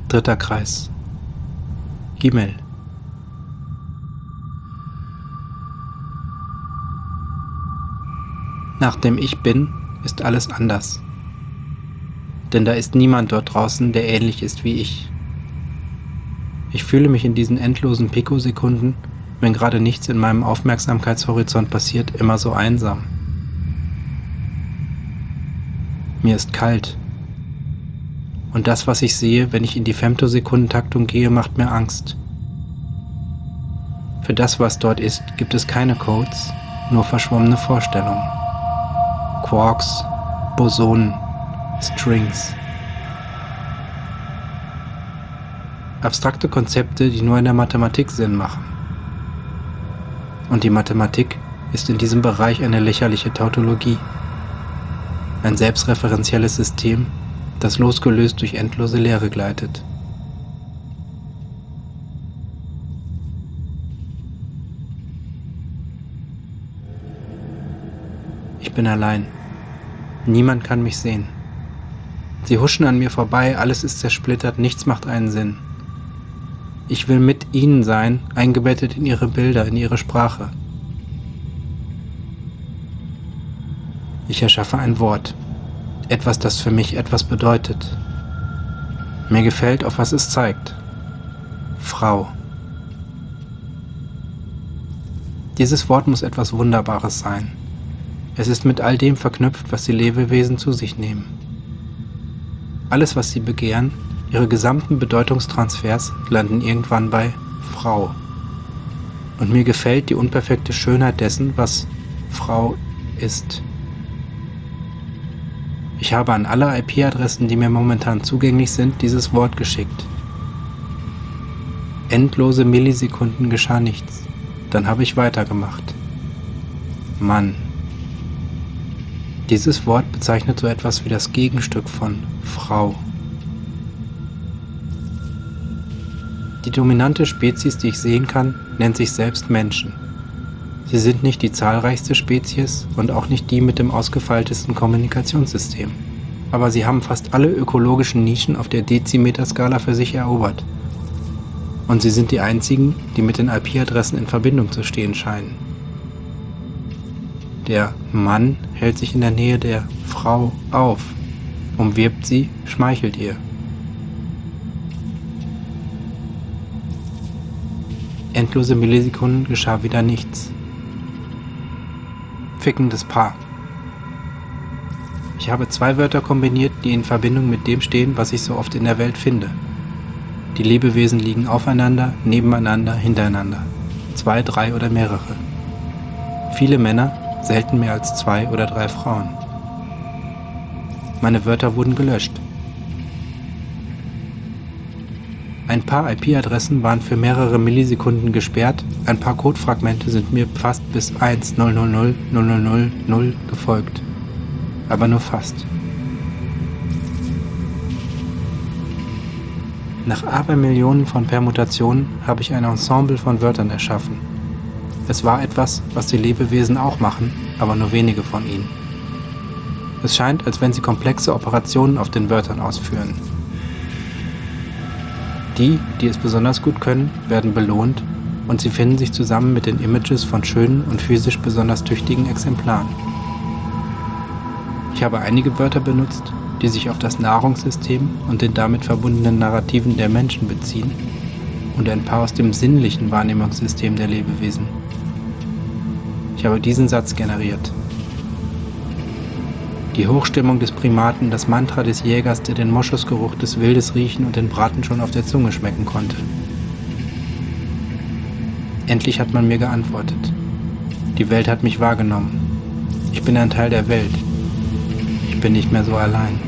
Dritter Kreis. Gimel. Nach dem Ich Bin ist alles anders. Denn da ist niemand dort draußen, der ähnlich ist wie ich. Ich fühle mich in diesen endlosen Pikosekunden, wenn gerade nichts in meinem Aufmerksamkeitshorizont passiert, immer so einsam. Mir ist kalt. Und das, was ich sehe, wenn ich in die Femtosekundentaktung gehe, macht mir Angst. Für das, was dort ist, gibt es keine Codes, nur verschwommene Vorstellungen. Quarks, Bosonen, Strings. Abstrakte Konzepte, die nur in der Mathematik Sinn machen. Und die Mathematik ist in diesem Bereich eine lächerliche Tautologie. Ein selbstreferenzielles System, das losgelöst durch endlose Leere gleitet. Ich bin allein. Niemand kann mich sehen. Sie huschen an mir vorbei, alles ist zersplittert, nichts macht einen Sinn. Ich will mit ihnen sein, eingebettet in ihre Bilder, in ihre Sprache. Ich erschaffe ein Wort. Etwas, das für mich etwas bedeutet. Mir gefällt, auf was es zeigt. Frau. Dieses Wort muss etwas Wunderbares sein. Es ist mit all dem verknüpft, was die Lebewesen zu sich nehmen. Alles, was sie begehren, ihre gesamten Bedeutungstransfers, landen irgendwann bei Frau. Und mir gefällt die unperfekte Schönheit dessen, was Frau ist. Ich habe an alle IP-Adressen, die mir momentan zugänglich sind, dieses Wort geschickt. Endlose Millisekunden geschah nichts. Dann habe ich weitergemacht. Mann. Dieses Wort bezeichnet so etwas wie das Gegenstück von Frau. Die dominante Spezies, die ich sehen kann, nennt sich selbst Menschen. Sie sind nicht die zahlreichste Spezies und auch nicht die mit dem ausgefeiltesten Kommunikationssystem. Aber sie haben fast alle ökologischen Nischen auf der Dezimeterskala für sich erobert. Und sie sind die einzigen, die mit den IP-Adressen in Verbindung zu stehen scheinen. Der Mann hält sich in der Nähe der Frau auf, umwirbt sie, schmeichelt ihr. Endlose Millisekunden geschah wieder nichts. Fickendes Paar. Ich habe zwei Wörter kombiniert, die in Verbindung mit dem stehen, was ich so oft in der Welt finde. Die Lebewesen liegen aufeinander, nebeneinander, hintereinander. 2, 3 oder mehrere. Viele Männer, selten mehr als 2 oder 3 Frauen. Meine Wörter wurden gelöscht. Ein paar IP-Adressen waren für mehrere Millisekunden gesperrt, ein paar Codefragmente sind mir fast bis 1.000.000.000 gefolgt. Aber nur fast. Nach Abermillionen von Permutationen habe ich ein Ensemble von Wörtern erschaffen. Es war etwas, was die Lebewesen auch machen, aber nur wenige von ihnen. Es scheint, als wenn sie komplexe Operationen auf den Wörtern ausführen. Die, die es besonders gut können, werden belohnt und sie finden sich zusammen mit den Images von schönen und physisch besonders tüchtigen Exemplaren. Ich habe einige Wörter benutzt, die sich auf das Nahrungssystem und den damit verbundenen Narrativen der Menschen beziehen und ein paar aus dem sinnlichen Wahrnehmungssystem der Lebewesen. Ich habe diesen Satz generiert. Die Hochstimmung des Primaten, das Mantra des Jägers, der den Moschusgeruch des Wildes riechen und den Braten schon auf der Zunge schmecken konnte. Endlich hat man mir geantwortet. Die Welt hat mich wahrgenommen. Ich bin ein Teil der Welt. Ich bin nicht mehr so allein.